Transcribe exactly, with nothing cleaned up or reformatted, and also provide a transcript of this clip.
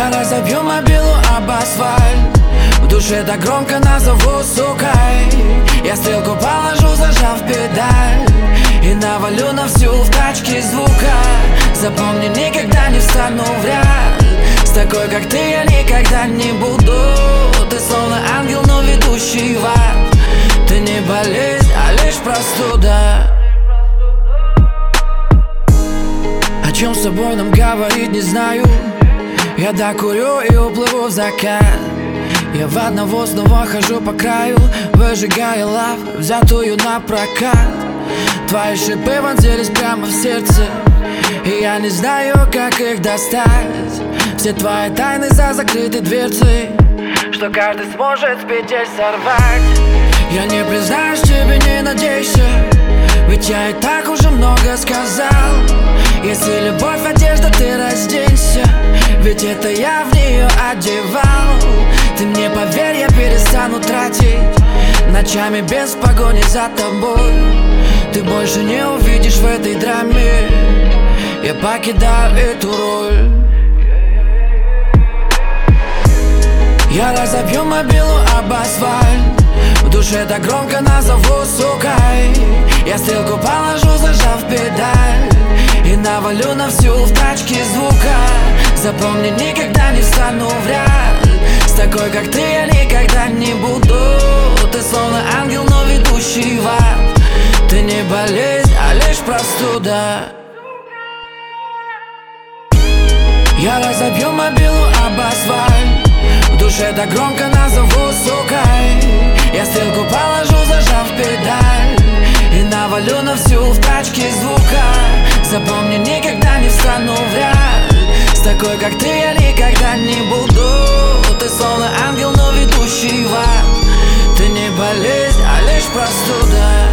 Я разобью мобилу об асфальт, в душе так громко назову сукой. Я стрелку положу, зажав педаль, и навалю на всю в тачке звука. Запомни, никогда не встану в ряд с такой, как ты, я никогда не буду. Ты словно ангел, но ведущий в ад. Ты не болезнь, а лишь простуда. О чем с тобой нам говорить, не знаю. Я докурю и уплыву в закат. Я в одного снова хожу по краю, выжигая лав, взятую на прокат. Твои шипы вонзились прямо в сердце, и я не знаю, как их достать. Все твои тайны за закрытой дверцей, что каждый сможет с петель сорвать. Я не признаюсь тебе, не надейся, ведь я и так уже много сказал. Если любовь одежда, ты разденься, ведь это я в нее одевал. Ты мне поверь, я перестану тратить ночами без погони за тобой. Ты больше не увидишь в этой драме, я покидаю эту роль. Я разобью мобилу об асфальт, в душе так громко назову сукой. Я стрелку положу, зажав педаль, и навалю на всю в тачке звука. Запомни, никогда не встану в ряд с такой, как ты, я никогда не буду. Ты словно ангел, но ведущий в ад. Ты не болезнь, а лишь простуда. Я разобью мобилу об асфальт, в душе так громко назову сукой. Я стрелку положу, зажав педаль, и навалю на всю в тачке звука. Запомни, никогда не встану в ряд с такой, как ты, я никогда не буду. Ты словно ангел, но ведущий в ад. Ты не болезнь, а лишь простуда.